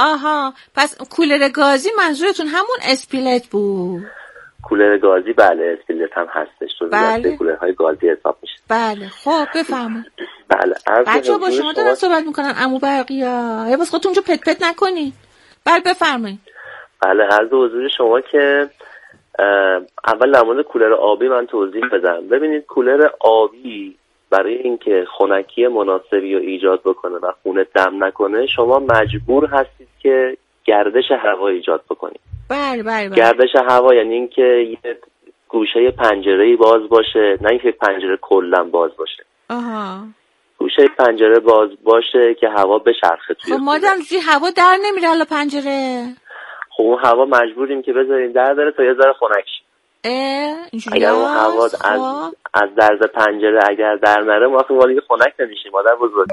آها، پس کولر گازی منظورتون همون اسپیلت بود؟ کولر گازی بله، اسپیلت هم هستش تو دسته کولرهای گازی حساب میشه. بله خب بفرمایید. بله بچه‌ها با شما دارن صحبت میکنن عمو برقیا، یا بس خودتون اونجا پت پت نکنین. بله بفرمایید. بله عرض حضور شما که اول در مورد کولر آبی من توضیح بدم. ببینید کولر آبی برای اینکه خنکی مناسبی رو ایجاد بکنه و خونه دم نکنه شما مجبور هستید که گردش هوا ایجاد بکنید. بله. گردش هوا یعنی اینکه یه گوشه پنجره‌ای باز باشه، نه اینکه پنجره کلا باز باشه. گوشه پنجره باز باشه که هوا بچرخه توی. خب مادام زی هوا در نمیره الا پنجره. خب اون هوا مجبوریم که بذاریم در بره تا یه ذره خنک شه. اگر اون هوا از درز پنجره اگر در نره ما اصلا دیگه خنک نمیشیم. مادر بزرگ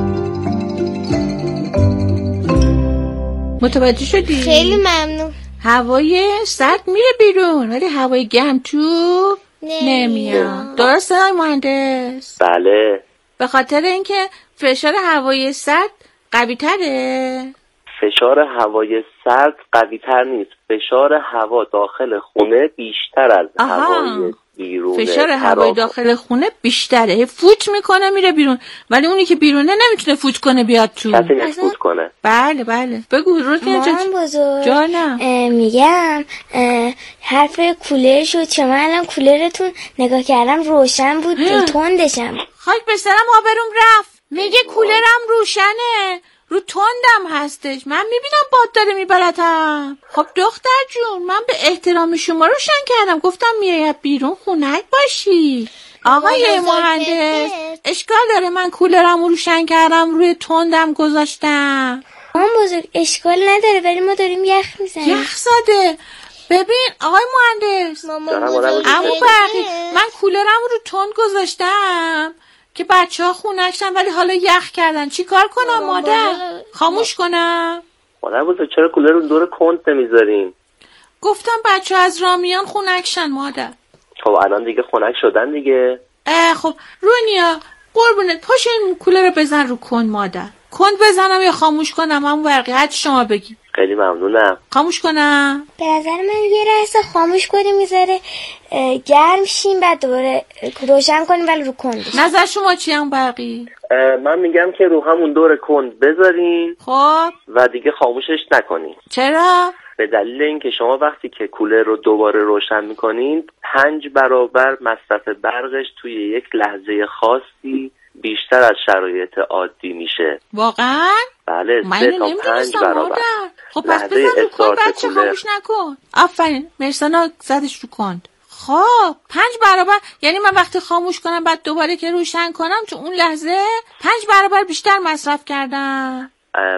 متوجه شدی؟ خیلی ممنون. هوای سرد میره بیرون ولی هوای گرم تو نمیاد. درسته آقای مهندس؟ بله. به خاطر اینکه فشار هوای سرد قوی تره؟ فشار هوای سرد قوی تر نیست. فشار هوا داخل خونه بیشتر از هوای بیرونه. فشار هوای داخل خونه بیشتره، فوت میکنه میره بیرون، ولی اونی که بیرونه نمیتونه فوت کنه بیاد تو. کسی نفوت کنه. بله بگو روزی جانم. میگم حرف کولر شد. شما الان کولرتون نگاه کردم روشن بود، تندشم. خاک به سرم آبروم رفت. میگه کولرم روشنه، رو تندم هستش. من میبینم باد داره میبرتم. خب دختر جون من به احترام شما روشن کردم، گفتم میای بیرون خنک باشی. آقای مهندس اشکال داره من کولرم روشن کردم روی تندم گذاشتم؟ مام بزرگ اشکال نداره ولی ما داریم یخ میزنیم. یخ زده. ببین آقای مهندس، عمو برقی من کولرم رو تند گذاشتم که بچه‌ها خونکشن ولی حالا یخ کردن. چی کار کنم مادر؟ خاموش کنم؟ مادر بزرگ چرا کولر رو دور کند نمیذارین؟ گفتم بچه‌ها از رامیان خونکشن مادر. خب الان دیگه خنک شدن دیگه. خب رونیا قربونت پاشو این کولر رو بزن رو کند مادر. کند بزنم یا خاموش کنم عمو برقی؟ هرچی شما بگی. خیلی ممنونم. خاموش کنم؟ به نظر من یه لحظه خاموش کنیم میذاره گرم شیم بعد دوباره روشن کنیم ولی رو کند. نظر شما چی عمو برقی؟ من میگم که رو همون دور کند بذارین. خب و دیگه خاموشش نکنین. چرا؟ به دلیل اینکه شما وقتی که کولر رو دوباره روشن میکنین 5 برابر مصرف برقش توی یک لحظه خاصی بیشتر از شرایط عادی میشه. واقعا؟ بله 3 تا 5 برابر. خب پس بزن رو کند بچه خاموش نکن. آفرین مرسانا زدش رو کند. خب 5 برابر یعنی من وقتی خاموش کنم بعد دوباره که روشن کنم تو اون لحظه 5 برابر بیشتر مصرف کردم.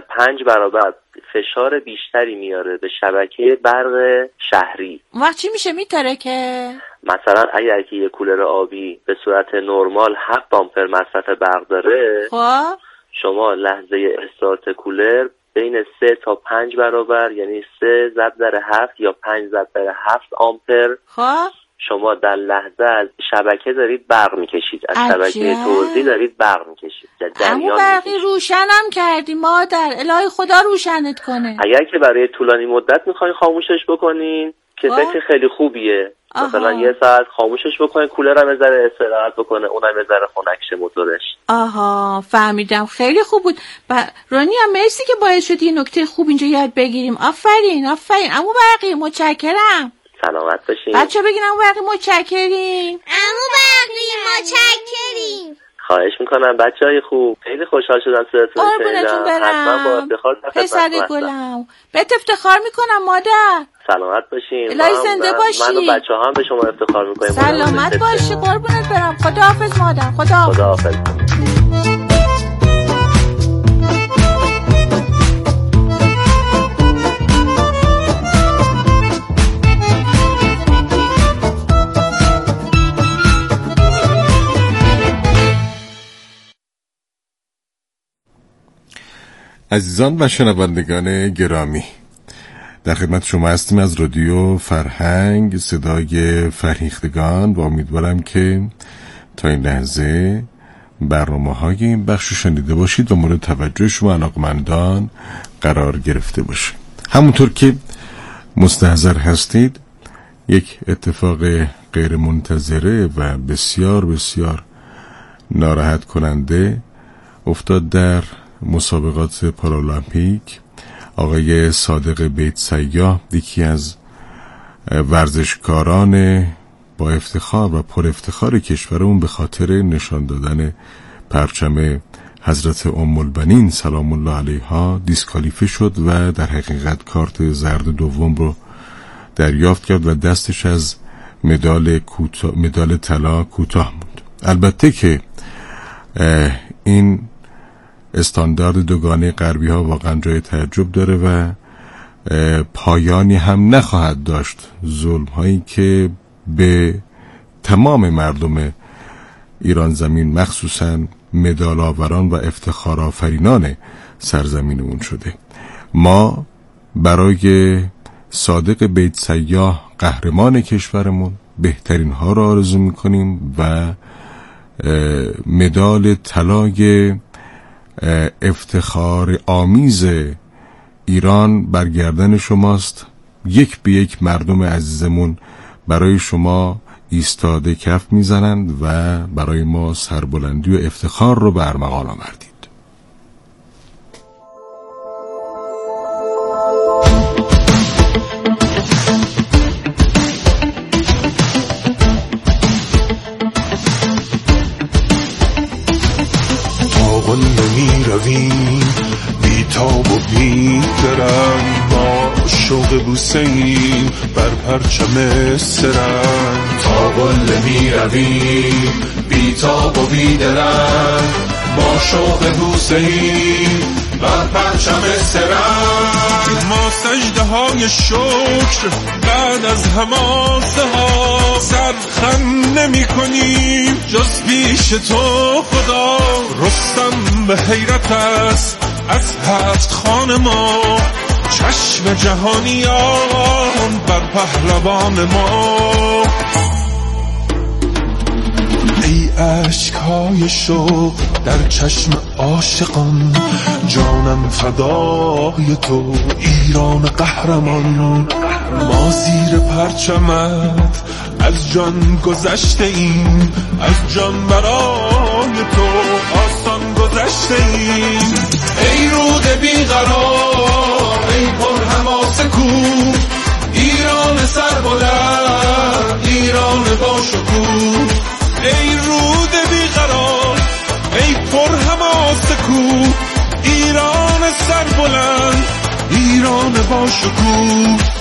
5 برابر فشار بیشتری میاره به شبکه برق شهری. وقت چی میشه میترکه؟ مثلا اگر که یه کولر آبی به صورت نرمال 7 آمپر مصرف برق داره، خب شما لحظه استارت کولر بین 3 تا 5 برابر یعنی 3 ضرب در 7 یا 5 ضرب در 7 آمپر خب شما در لحظه از شبکه دارید برق میکشید، از شبکه توزیع دارید برق میکشید. اما برقی روشنم کردی مادر، الهی خدا روشنت کنه. اگر که برای طولانی مدت میخواین خاموشش بکنین که فکر خیلی خوبیه. مثلا 1 ساعت خاموشش بکنین، کولر هم بذاره استراحت بکنه، اونم بذاره خنک شه موتورش. فهمیدم خیلی خوب بود. رونیا مرسی که باعث شدی یه نکته خوب اینجا یاد بگیریم. آفرین عمو برقی متشکرم. سلامت باشین. بچه بگین عمو برقی متشکریم. عمو برقی متشکریم. خواهش میکنم بچهای خوب. خیلی خوشحال شدم صداتون رو شنیدم. حتما با افتخار پسر گلم بهت افتخار میکنم مادر. سلامت باشین. الهی زنده باشی. من و بچه‌ها هم به شما افتخار میکنیم. سلامت باشی قربونت برم. خداحافظ مادر. خداحافظ. عزیزان و شنوندگان گرامی، در خدمت شما هستیم از رادیو فرهنگ، صدای فرهیختگان، و امیدوارم که تا این لحظه برنامه‌های این بخش شنیده باشید و مورد توجه شما علاقمندان قرار گرفته باشه. همونطور که مستحضر هستید، یک اتفاق غیر منتظره و بسیار بسیار ناراحت کننده افتاد در مسابقات پارالمپیک. آقای صادق بیت سیاح، یکی از ورزشکاران با افتخار و پر افتخار کشورمون، به خاطر نشان دادن پرچم حضرت ام البنین سلام الله علیها دیسکالیفه شد و در حقیقت کارت زرد دوم رو دریافت کرد و دستش از مدال طلا کوتاه موند. البته که این استاندارد دوگانه غربی ها واقعا جای تعجب داره و پایانی هم نخواهد داشت. ظلم هایی که به تمام مردم ایران زمین، مخصوصا مدال آوران و افتخار آفرینان سرزمینمون شده. ما برای صادق بیت سیاح، قهرمان کشورمون، بهترین ها را آرزو میکنیم و مدال طلای افتخار آمیز ایران برگردن شماست. یک به یک مردم عزیزمون برای شما ایستاده کف میزنند و برای ما سربلندی و افتخار رو به ارمغان آوردید. آقا نمی رویم بی تاب و بی درنگ، با شوق بوسیم بر پرچم سرنگ. تا قله می رویم بی تاب و بی درنگ، با شوق بوسیم بر پرچم سرنگ. ما سجده های شکر بعد از هماسه ها، سرخم نمی کنیم جز پیش تو خدا. رستم به حیرت است از هفت خان ما، چشم جهانیان بر پهلوان ما. ای اشکهای شوق در چشم عاشقان، جانم فدای تو ایران قهرمان. ما زیر پرچمت از جان گذشته ایم، از جان برای تو آسان گذشته ایم. ای رود بیقرار، ای پر حماسه کو، ایران سربلند، ایران با شکوه. ای رود بیقرار، ای پر حماسه کو، ایران سربلند، ایران با شکوه.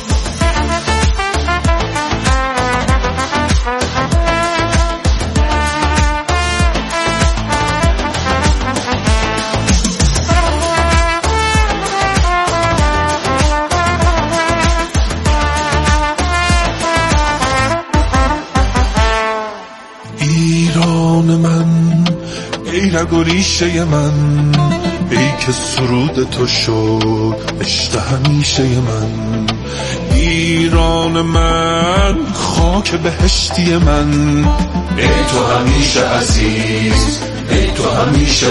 رگ و ریشه من، ای که سرود تو شد عشق همیشه من. ایران من، خاک بهشتی من، ای تو همیشه عزیز، ای تو همیشه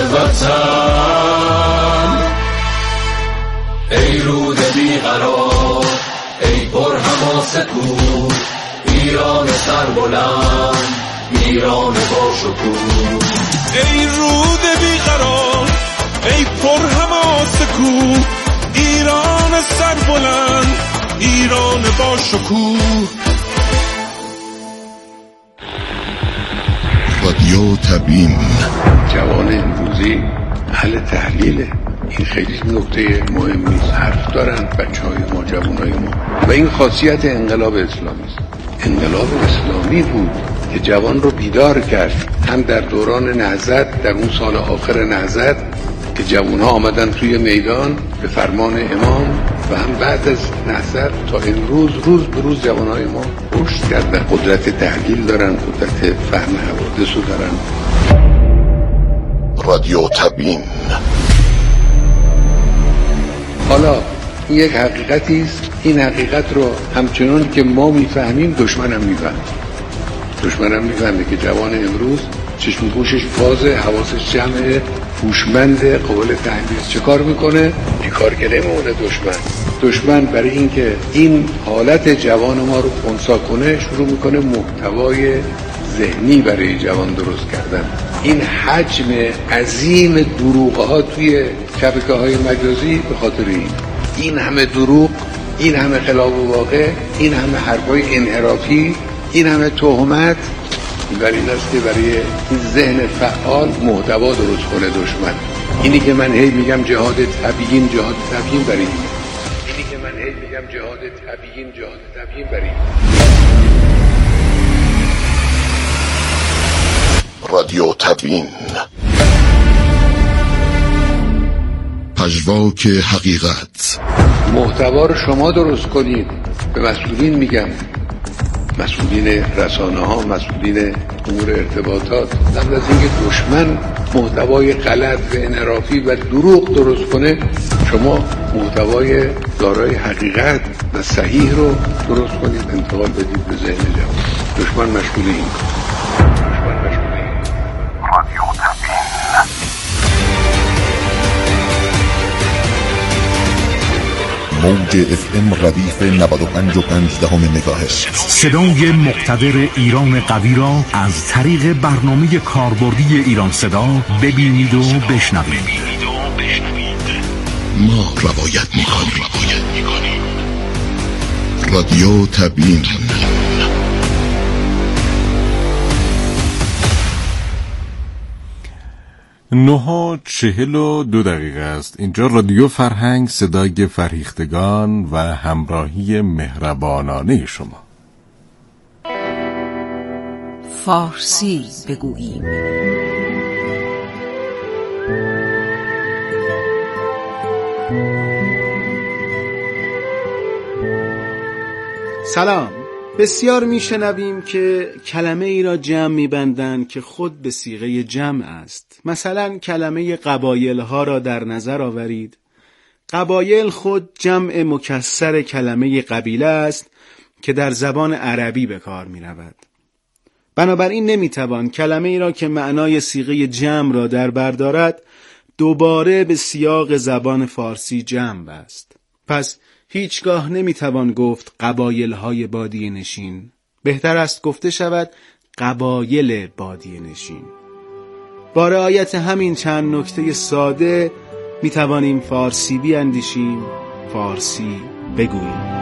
وطن. ای رود بیقرار، ای پر حماسه کو، ایران سربلند، ایران با شکوه. ای رود بیقرار، ای پر حماسه کو، ایران سربلند، ایران با شکوه. رادیو تبیین. جوان امروزی اهل تحلیله، این خیلی نکته مهمی است. حرف دارن بچهای ما، جوانای ما، و این خاصیت انقلاب اسلامی است. انقلاب اسلامی بود که جوان رو بیدار کرد، هم در دوران نهضت، در اون سال آخر نهضت که جوانها آمدن توی میدان به فرمان امام، و هم بعد از نهضت تا امروز روز به روز جوانهای ما رشد کردن، قدرت تحلیل دارن، قدرت فهم حوادث رو دارن. رادیو تبیین. حالا این یک حقیقتی است، این حقیقت رو همچنان که ما میفهمیم دشمنم میفهمه. دشمنم میفهمه که جوان امروز چشم گوشش بازه، حواسش جمعه، هوشمند، قابل تحلیل. چه کار میکنه؟ بیکارگره میمونه دشمن برای اینکه این حالت جوان ما رو خنثی کنه شروع میکنه محتوای ذهنی برای جوان درست کردن. این حجم عظیم دروغ‌ها توی شبکه‌های مجازی به خاطر این همه دروغ، این همه خلاف واقع، این همه حرفای انحرافی، این همه تهمت، برای این است که برای این ذهن فعال محتوا درست کنه دشمن. اینی که من هی میگم جهاد تبیین برای رادیو تبیین، پژواک حقیقت. محتوا رو شما درست کنید. به مسئولین میگم، مسئولین رسانه ها، مسئولین امور ارتباطات، قبل از اینکه دشمن محتوای غلط و انحرافی و دروغ درست کنه، شما محتوای دارای حقیقت و صحیح رو درست کنید، انتقال بدید به ذهن جوان. دشمن مشغول این رادیو تبیین. موج FM ردیف 95.5 مگاهرتز. صدای مقتدر ایران قوی را از طریق برنامه کاربردی ایران صدا ببینید و بشنوید. ما روایت می‌کنیم. رادیو تبیین. نه 42 است. اینجا رادیو فرهنگ، صدای فرهیختگان و همراهی مهربانانه شما. فارسی بگوییم. سلام. بسیار میشنویم که کلمه ای را جمع میبندند که خود به صیغه جمع است. مثلا کلمه قبایل ها را در نظر آورید. قبایل خود جمع مکسر کلمه قبیله است که در زبان عربی به کار می رود. بنابراین نمیتوان کلمه ای را که معنای صیغه جمع را در بر دارد دوباره به سیاق زبان فارسی جمع بست. پس هیچگاه نمیتوان گفت قبایل های بادیه نشین. بهتر است گفته شود قبایل بادیه نشین. با رعایت همین چند نکته ساده میتوانیم فارسی بیاندیشیم، فارسی بگوییم.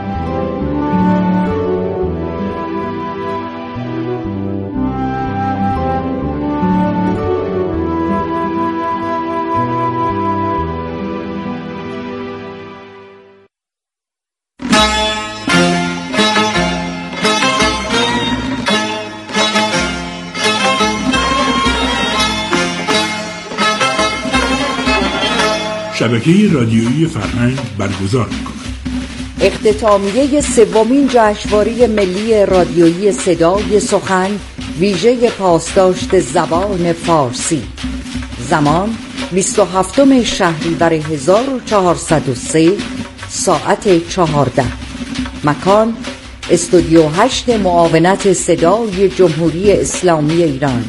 شبکه رادیویی فرهنگ برگزار می‌کند. اختتامیه سومین جشنواره ملی رادیویی صدای سخن ویژه پاسداشت زبان فارسی. زمان 27 شهریور 1403 ساعت 14. مکان استودیو 8 معاونت صدای جمهوری اسلامی ایران.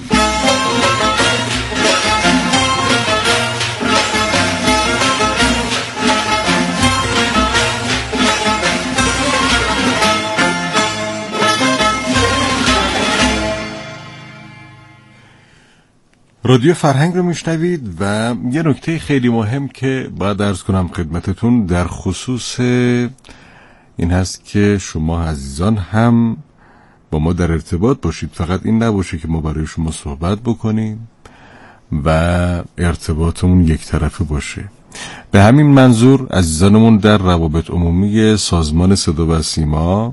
رادیو فرهنگ رو میشنوید و یه نکته خیلی مهم که باید عرض کنم خدمتتون در خصوص این هست که شما عزیزان هم با ما در ارتباط باشید. فقط این نباشه که ما برای شما صحبت بکنیم و ارتباطمون یک طرفه باشه. به همین منظور عزیزانمون در روابط عمومی سازمان صدا و سیما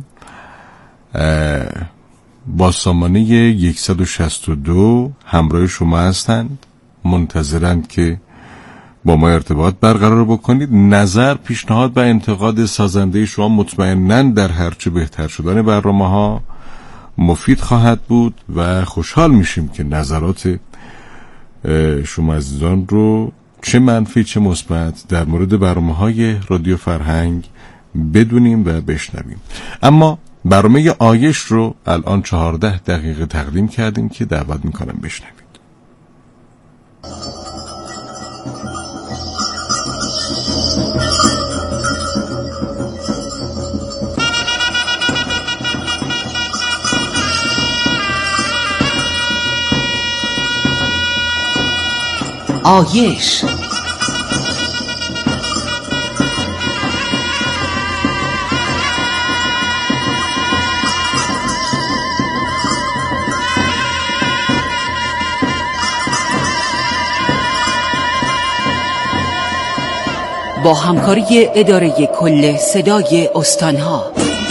با سامانه 162 همراه شما هستند، منتظرند که با ما ارتباط برقرار بکنید. نظر، پیشنهاد و انتقاد سازنده شما مطمئناً در هرچه بهتر شدن برنامه‌ها مفید خواهد بود و خوشحال میشیم که نظرات شما عزیزان رو چه منفی چه مثبت در مورد برنامه‌های رادیو فرهنگ بدونیم و بشنویم. اما برنامه آیش رو الان 14 دقیقه تقدیم کردیم که دعوت میکنم بشنوید. آیش با همکاری اداره کل صدای استانها.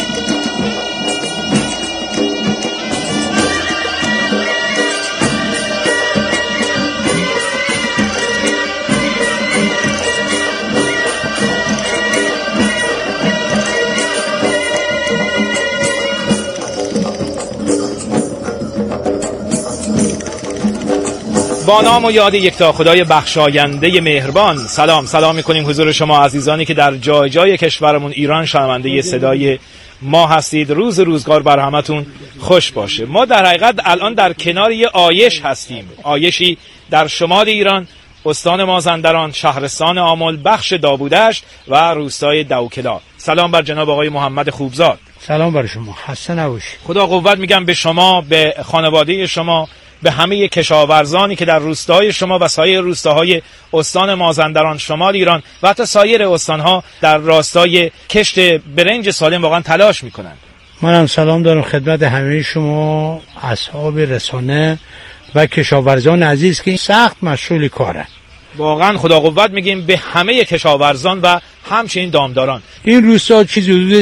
با نام و یاد یکتا خدای بخشاینده مهربان سلام میکنیم حضور شما عزیزانی که در جای جای کشورمون ایران شنونده صدای ما هستید. روز روزگار بر همتون خوش باشه. ما در حقیقت الان در کنار یه آیش هستیم، آیشی در شمال ایران، استان مازندران، شهرستان آمل، بخش داوودشت و روستای دوکلا. سلام بر جناب آقای محمد خوبزاد. سلام بر شما، خسته نباشید. خدا قوت میگم به شما، به خانواده شما، به همه کشاورزانی که در روستاهای شما و سایر روستاهای استان مازندران شمال ایران و حتی سایر استانها در راستای کشت برنج سالم واقعا تلاش میکنند. منم سلام دارم خدمت همه شما اصحاب رسانه و کشاورزان عزیز که سخت مشغول کارن. واقعا خدا قوت میگیم به همه کشاورزان و همچنین دامداران. این روستا چیزی حدود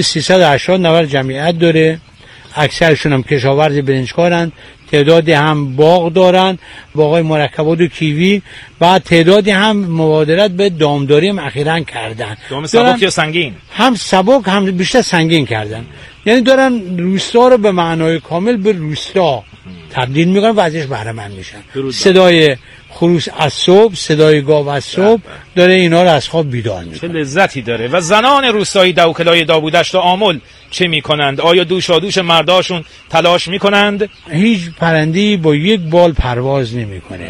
380 جمعیت داره، اکثرشون هم کشاورز برنجکارن، تعدادی هم باغ دارن، باغای مرکبات و کیوی، و تعدادی هم مبادرت به دامداری هم اخیراً کردن. دام سبک یا سنگین؟ هم سبک هم بیشتر سنگین کردن. یعنی دارن روستا رو به معنای کامل به روستا تبدیل میکنن و ازش بهره مند میشن. صدای خروس از صبح، صدای گاو از صبح داره اینا رو از خواب بیدار میکنه. چه لذتی داره. و زنان روستایی دوکلای داوودشت و آمل چه میکنند؟ آیا دوش مرداشون تلاش میکنند؟ هیچ پرنده‌ای با یک بال پرواز نمیکنه.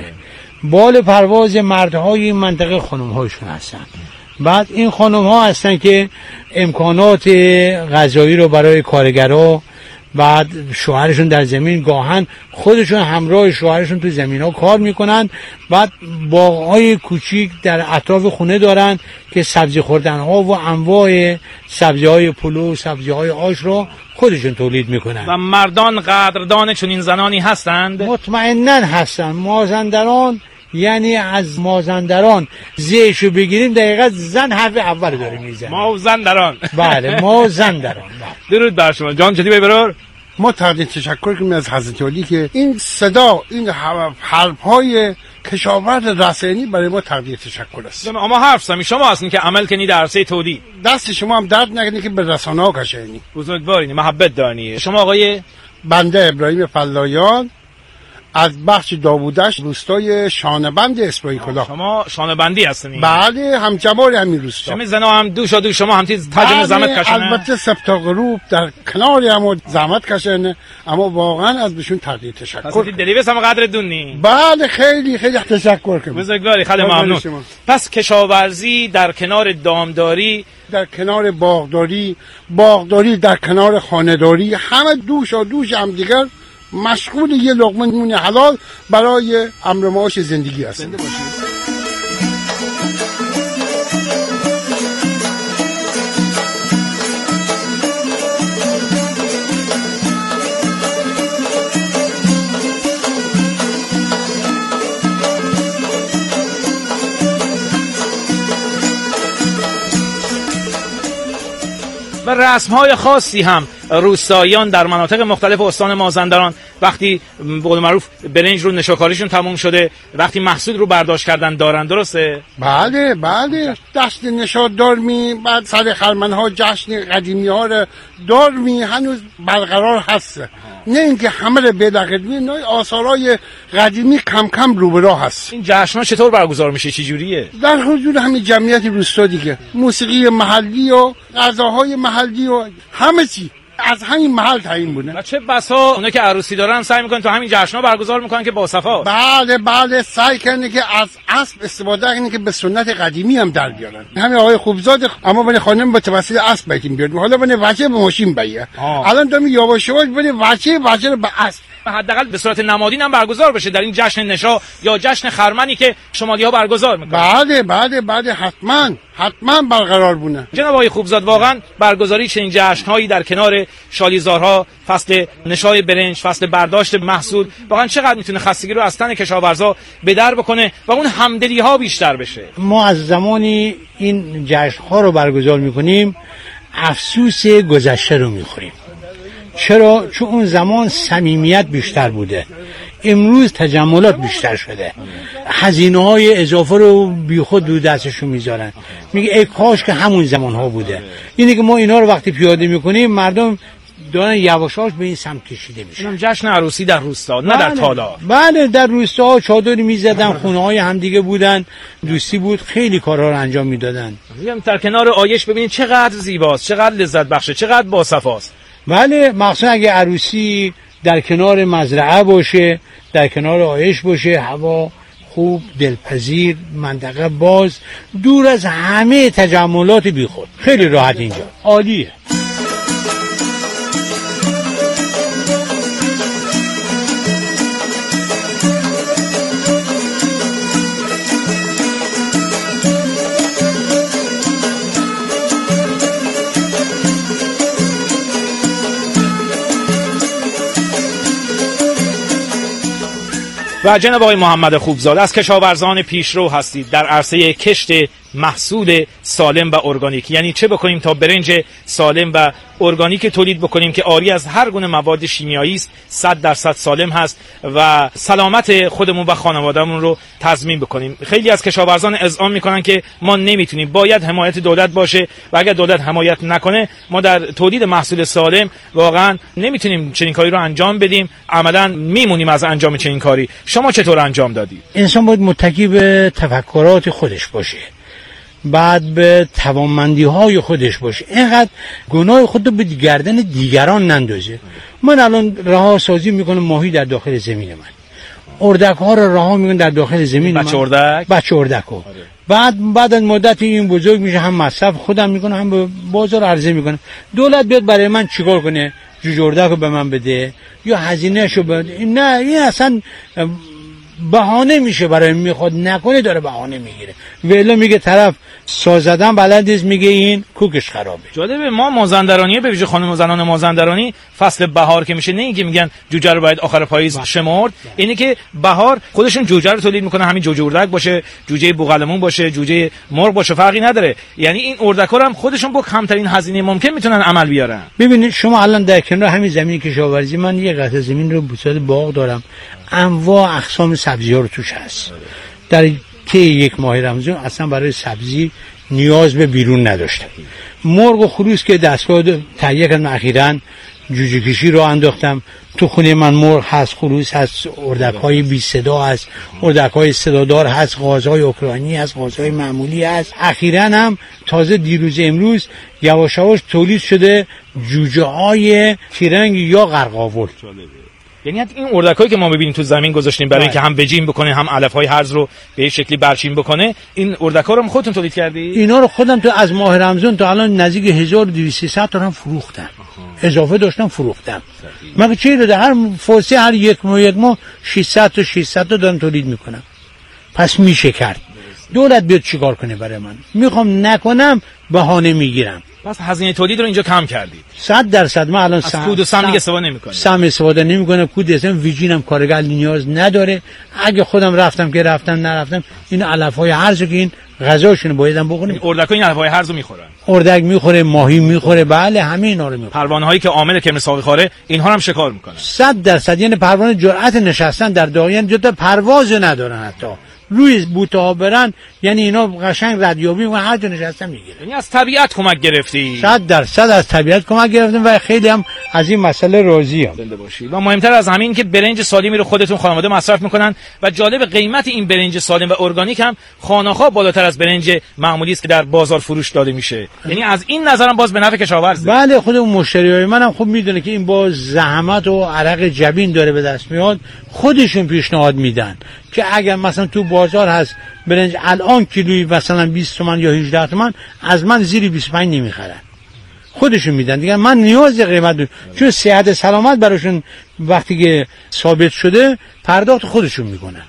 بال پرواز مردهای این منطقه خانم‌هاشون هستن. بعد این خانم‌ها هستن که امکانات غذایی رو برای کارگرها، بعد شوهرشون در زمین، گاهن خودشون همراه شوهرشون تو زمین‌ها کار میکنن. بعد باغ‌های کوچیک در اطراف خونه دارن که سبزی خوردن‌ها و انواع سبزی‌های پلو، سبزی‌های آش رو خودشون تولید میکنن. و مردان قدردان چنین زنانی هستند؟ مطمئناً هستن. مازندران، یعنی از مازندران زیشو بگیریم دقیقاً زن حرف اول داره میزنه. مازندران. بله مازندران. درود بر شما. جان چدی برور؟ ما تقدیم تشکر کنیم از حضرت علی که این صدا، این حرف‌های کشاورز رسانی برای ما تقدیم تشکر است. اما حرف زمین شما هستین که عمل کنی در عرصه تولید. دست شما هم درد نکنه که به رسانه ها کشانی. بزرگوارین، محبت دارین. شما آقای بنده ابراهیم فلایان از بخش داوودشت، روستای شانه‌بند اسماعیل کلاه. شما شانه‌بندی هستین؟ بله، همجوار همین روستا. شما زنا هم دوش شما هم تیز ترجمه زحمت کشنه. البته سبتا غروب در کنار هم زحمت کشنه، اما واقعا از بهشون تقدیر تشکر. پس دلیوس هم قدر دونی. بله خیلی تشکر کنم. بزرگواری، خیلی ممنون. پس کشاورزی در کنار دامداری، در کنار باغداری در کنار خانه‌داری، همه دوش هم دیگر مشغول یه لقمه نون حلال برای امر معاش زندگی هست. و رسم‌های خاصی هم روستاییان در مناطق مختلف استان مازندران وقتی به قول معروف برنج رو نشاکاریشون تموم شده، وقتی محصول رو برداشت کردن دارن، درسته؟ بله دست نشاد دارمی، بعد سر خرمن‌ها جشن قدیمی‌ها رو دارمی هنوز برقرار هست. نه اینکه همه رو بدقدمی، نه آثارهای قدیمی کم کم رو به راه هست. این جشن‌ها چطور برگزار میشه؟ چه جوریه؟ در حضور همین جمعیت روستا دیگه، موسیقی محلی و غذاهای محلی و همه چی. از همین محل تعیین بودن. و چه بسا اونا که عروسی دارن سعی میکنن تو همین جشن‌ها برگزار میکنن که با صفاست. بله سعی کنه که از اسب استفاده کنه که به سنت قدیمی هم در بیارن. همین آقای خوبزاد اما بنی خانم با توسط اسب بیتیم بیاد، حالا بنی وجه به ماشین بیه. الان دم یواش یواش بنی وجه رو به اسب حداقل به صورت نمادین هم برگزار بشه در این جشن نشا یا جشن خرمنی که شمالی‌ها برگزار میکنن. بله حتما برقرار بونه. جناب آقای خوبزاد، واقعا برگزاری چنین جشن‌هایی در کنار شالیزارها، فصل نشای برنج، فصل برداشت محصول، واقعا چقدر میتونه خستگی رو از تن کشاورزا به در بکنه و اون همدلی‌ها بیشتر بشه. ما از زمانی این جشن‌ها رو برگزار میکنیم افسوس گذشته رو میخوریم. چرا؟ چون اون زمان صمیمیت بیشتر بوده، امروز تجملات بیشتر شده، هزینه‌های اضافه رو بیخود دو دستشون میذارن، میگه ای کاش که همون زمان‌ها بوده. اینه که ما اینا رو وقتی پیاده میکنیم مردم دارن یواشاش به این سمت کشیده میشه. اینم جشن عروسی در روستا، نه در تالا. بله در روستا چادری میزدن، خونه‌های همدیگه بودن، دوستی بود، خیلی کارا رو انجام میدادن. میگم در کنار آیش ببینید چقدر زیباست، چقدر لذت بخشه، چقدر باصفاست. بله مخصوصا اگه عروسی در کنار مزرعه باشه، در کنار آیش باشه، هوا خوب، دلپذیر، منطقه باز، دور از همه تجملات بیخود، خیلی راحت اینجا، عالیه. و جناب آقای محمد خوبزاد از کشاورزان پیشرو هستید در عرصه کشت محصول سالم و ارگانیک. یعنی چه بکنیم تا برنج سالم و ارگانیک تولید بکنیم که عاری از هر گونه مواد شیمیایی است، 100% سالم هست و سلامت خودمون و خانوادهمون رو تضمین بکنیم. خیلی از کشاورزان اذعان میکنن که ما نمیتونیم، باید حمایت دولت باشه و اگر دولت حمایت نکنه ما در تولید محصول سالم واقعا نمیتونیم چنین کاری رو انجام بدیم، عملاً میمونیم از انجام چنین کاری. شما چطور انجام دادی؟ انسان باید متکی به تفکرات خودش باشه، بعد به توانمندی‌های خودش باشه، اینقدر گناه خود رو به گردن دیگران نندازه. من الان رها سازی میکنم ماهی در داخل زمین من، اردک‌ها رو رها میکنم در داخل زمین من، بچه اردک‌ها. بعد از مدت این بزرگ میشه، هم مصرف خودم میکنه هم به بازار عرضه میکنه. دولت بیاد برای من چیکار کنه؟ جوجه اردک رو به من بده یا هزینه‌شو بده؟ نه، این اصلا بهانه میشه برای میخواد نکنه، داره بهانه میگیره. ولی میگه طرف سازدن بلد نیست، میگه این کوکش خرابه. جالبه ما مازندرانی به ویژه خانم زنان مازندرانی فصل بهار که میشه، نه اینکه میگن جوجه رو باید آخر پاییز شمرد، اینه که بهار خودشون جوجه رو تولید میکنه، همین جوجه اردک باشه، جوجه بوقلمون باشه، جوجه مرغ باشه، فرقی نداره. یعنی این اردکا رو هم خودشون با کمترین هزینه ممکن میتونن عمل بیارن. ببینید شما الان در کنار همین زمین کشاورزی، من یه قطعه زمین رو بوساد باغ دارم، انواع اقسام سبزی‌ها رو توش هست. در طی یک ماه رمضان اصلا برای سبزی نیاز به بیرون نداشتم. مرغ و خروس که دستگاه تهیه کردم اخیراً، جوجه کشی رو انداختم تو خونه من. مرغ هست، خروس هست، اردک‌های بی صدا هست، اردک‌های صدادار هست، غازهای اوکراینی هست، غازهای معمولی هست. اخیراً هم تازه دیروز امروز یواش یواش تولید شده جوجه‌های تیرنگ یا قرقاول. یعنی این اردکایی که ما ببینیم تو زمین گذاشتیم برای اینکه هم بجیم بکنه هم علف‌های هرز رو به شکلی برچین بکنه، این اردکا رو هم خودتون تولید کردی؟ اینا رو خودم تو از ماه رمضان تا الان نزدیک 1200 تا هم فروختم. اضافه داشتم فروختم. مگه چی رو در هر فصل هر یک ماه 600 تا دارم تولید میکنم. پس میشه کرد. دولت بیاد چیکار کنه برای من؟ میخوام نکنم بهانه میگیرم. پس هزینه تولید رو اینجا کم کردید. 100% من الان از کود و سم دیگه استفاده نمی‌کنم. سم استفاده نمی‌کنم، کود اصلا ویژینم کارگر نیاز نداره. اگه خودم رفتم که رفتم، نرفتم این علف‌های هرز که این غذاشون بایدم بخوریم. اردک‌ها این علف‌های هرز رو می‌خورن. اردک می‌خوره، ماهی می‌خوره، بله همه اینا رو می‌خوره. پروانه‌هایی که عامل کرم ساقی‌خواره اینها هم شکار می‌کنن. 100% یعنی پروانه جرأت نشستن در داغ، یعنی جدا پرواز ندارن حتی. روی بوته ها برن، یعنی اینا قشنگ ردیابی و هر جا نشستن میگیره. یعنی از طبیعت کمک گرفتی؟ 100% از طبیعت کمک گرفتیم و خیلی هم از این مسئله راضیم. زنده باشی. و مهمتر از همین که برنج سالمی رو خودتون خانواده مصرف میکنن و جالب قیمت این برنج سالم و ارگانیک هم خانه‌ها بالاتر از برنج معمولی است که در بازار فروش داده میشه. یعنی از این نظرم باز به نفع کشاورزه. بله، خود مشتریای منم خوب میدونه که این با زحمت و عرق جبین داره به دست میاد، خودشون پیشنهاد میدن که اگر مثلا تو بازار هست برنج الان کیلویی مثلا 20 تومن یا 18 تومن، از من زیر 25 نمیخرن، خودشون میدن دیگه. من نیاز قیمت دارم چون صحت سلامت براشون وقتی که ثابت شده پرداخت خودشون میکنن.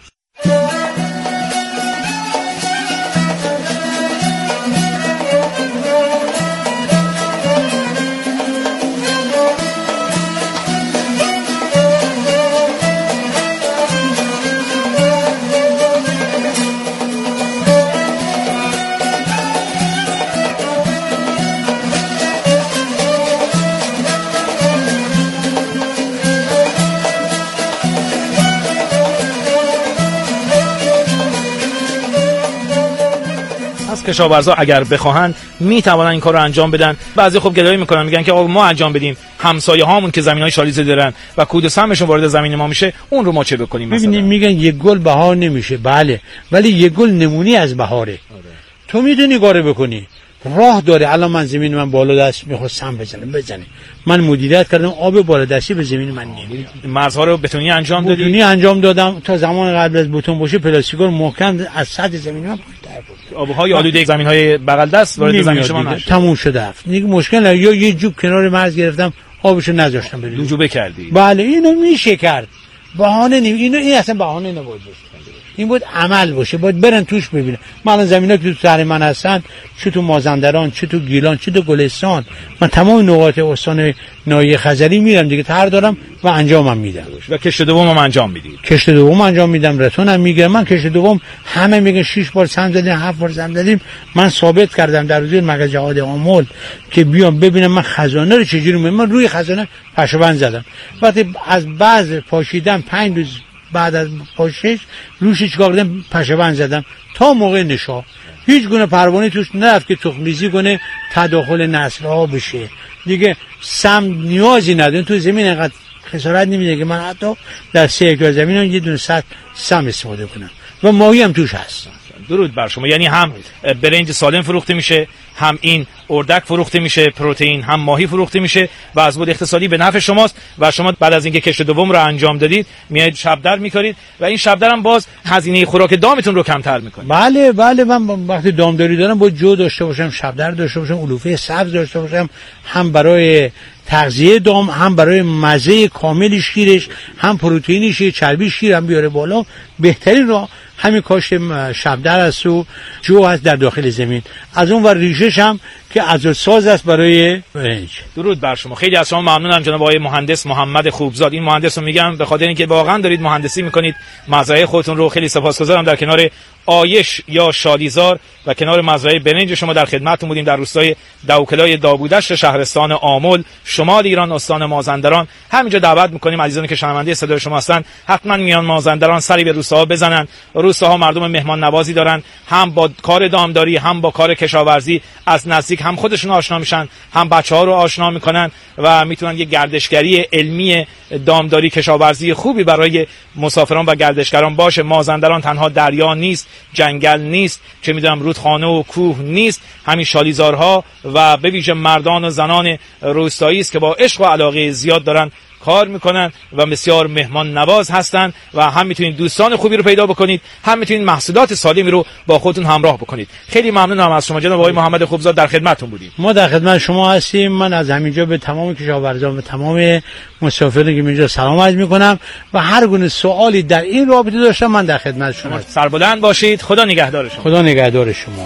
کشاورزا اگر بخواهن میتوانن این کار رو انجام بدن. بعضی خب گلایه میکنن، میگن که آقا ما انجام بدیم، همسایه هامون که زمینای شالیزه دارن و کود و سهمشون وارد زمین ما میشه، اون رو ما چه بکنیم؟ ببینید میگن یک گل بهار نمیشه، بله، ولی یک گل نمونی از بهاره. تو میدونی کار بکنی، راه داره. الان من زمین من بالا دست میخواستم بزنه، من مدیریت کردم، آب بالا دستی به زمین من نمیره. مرزها رو بتونی انجام دادی؟ بتونی انجام دادم. تا زمان قبل از بتون باشه پلاستیکا رو محکم از سطح زمین من آبهای آلوده زمین‌های بغل دست وارد زمین شما نشه. تموم شده رفت. دیگه مشکل نه. یا یه جوب کنار مرز گرفتم آبشو نذاشتم بره. جوبه کردی؟ بله، اینو میشه کرد. بهانه این اصلا بهانه نباید باشه. این بود عمل باشه، باید برن توش ببینن. من زمینا که تو شهر من هستن، چه تو مازندران، چه تو گیلان، چه تو گلستان، من تمام نقاط استان ناحیه خزری میرم دیگه، طرح دارم و انجامم میدم. و کشت دومم انجام میدی؟ کشت دوم انجام میدم، رتونم میگیرم. من کشت دوم همه میگن 6 بار سم زدیم، 7 بار سم زدیم. من ثابت کردم در روز مغازه جهاد آمل که بیام ببینم من خزانه رو چجوری من روی خزانه پشه‌بند زدم. وقتی از بعض پاشیدم 5 روز بعد از پاشش روش چیکار کردم؟ پشه‌بند زدم تا موقع نشا. هیچ گونه پروانه توش نرفت که تخم‌ریزی کنه، تداخل نسل‌ها بشه. دیگه سم نیازی نداره. تو زمین انقدر خسارت نمیده که من حتی در 3 هکتار زمینم یه دونه سطح سم استفاده کنم و ماهی هم توش هست. درود بر شما. یعنی هم برنج سالم فروخته میشه، هم این اردک فروخته میشه، پروتئین، هم ماهی فروخته میشه و از بود اقتصادی به نفع شماست. و شما بعد از اینکه کشت دوم رو انجام دادید میایید شبدر میکارید و این شبدر هم باز هزینه خوراک دامتون رو کمتر میکنه. بله، من وقتی دامداری دارم با جو داشته باشم، شبدر داشته باشم، علوفه سبز داشته باشم، هم برای تغذیه دام، هم برای مزه کامل شیرش، هم پروتئین شیر، چربی شیر هم بیاره بالا. بهترین راه همین کاشت شبدر است و جو هست در داخل زمین. از اون ور ریشش هم که عضلساز است برای برنج. درود بر شما. خیلی از شما ممنونم جناب آقای مهندس محمد خوبزاد. این مهندس رو میگم به خاطر اینکه واقعا دارید مهندسی میکنید. مزرعه خودتون رو خیلی سپاسگزارم. در کنار آیش یا شالیزار و کنار مزرعه برنج شما در خدمتتون بودیم در روستای دوکلای داوودشت شهرستان آمل شمال ایران استان مازندران. همینجا دعوت میکنیم عزیزانی که شنونده صدای شما هستن حتما میان مازندران سری به روستاها بزنن. روستاها مردم مهمان نوازی دارن، هم با کار دامداری هم با کار کشاورزی از نزدیک هم خودشون آشنا میشن، هم بچه‌ها رو آشنا میکنن و میتونن یه گردشگری علمی دامداری کشاورزی خوبی برای مسافران و گردشگران باشه. مازندران تنها دریا نیست، جنگل نیست، چه میدونم رودخانه و کوه نیست، همین شالیزارها و به ویژه مردان و زنان روستایی است که با عشق و علاقه زیاد دارن کار میکنن و بسیار مهمان نواز هستن و هم میتونید دوستان خوبی رو پیدا بکنید، هم میتونید محصولات سالمی رو با خودتون همراه بکنید. خیلی ممنونم از شما جناب آقای محمد خوبزاد، در خدمتتون بودیم. ما در خدمت شما هستیم. من از همینجا به تمام کشاورزان و تمام مسافرانی که اینجا سلام عرض میکنم و هر گونه سوالی در این رابطه داشتم من در خدمت شما هستم. سربلند باشید. خدا نگهدار شما. خدا نگهدار شما.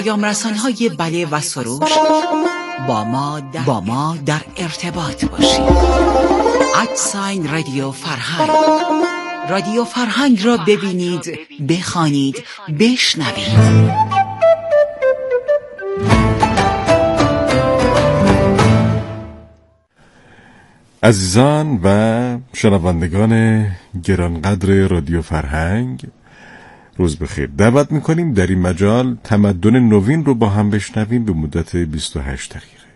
پیام رسان‌های بله و سروش با ما در ارتباط باشید. @رادیو فرهنگ. رادیو فرهنگ را ببینید، بخوانید، بشنوید. عزیزان و شنوندگان گرانقدر رادیو فرهنگ، روز بخیر. دعوت میکنیم در این مجال تمدن نوین رو با هم بشنویم به مدت 28 دقیقه.